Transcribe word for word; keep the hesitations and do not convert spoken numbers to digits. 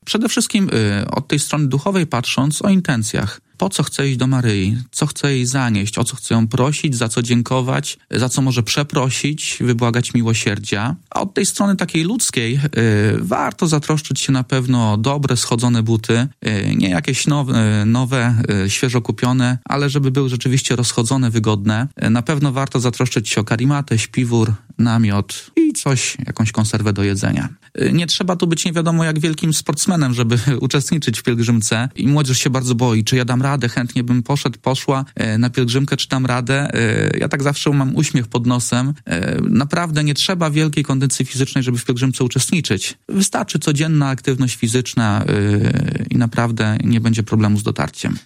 Przede wszystkim od tej strony duchowej patrząc o intencjach. Po co chcę iść do Maryi? Co chcę jej zanieść? O co chcę ją prosić? Za co dziękować? Za co może przeprosić? Wybłagać miłosierdzia? A od tej strony takiej ludzkiej yy, warto zatroszczyć się na pewno o dobre, schodzone buty. Yy, nie jakieś nowe, nowe yy, świeżo kupione, ale żeby były rzeczywiście rozchodzone, wygodne. Yy, na pewno warto zatroszczyć się o karimatę, śpiwór, namiot i coś, jakąś konserwę do jedzenia. Yy, nie trzeba tu być nie wiadomo jak wielkim sportsmenem, żeby uczestniczyć w pielgrzymce. I młodzież się bardzo boi, czy ja dam radę, chętnie bym poszedł, poszła na pielgrzymkę, czy dam radę. Ja tak zawsze mam uśmiech pod nosem. Naprawdę nie trzeba wielkiej kondycji fizycznej, żeby w pielgrzymce uczestniczyć. Wystarczy codzienna aktywność fizyczna i naprawdę nie będzie problemu z dotarciem.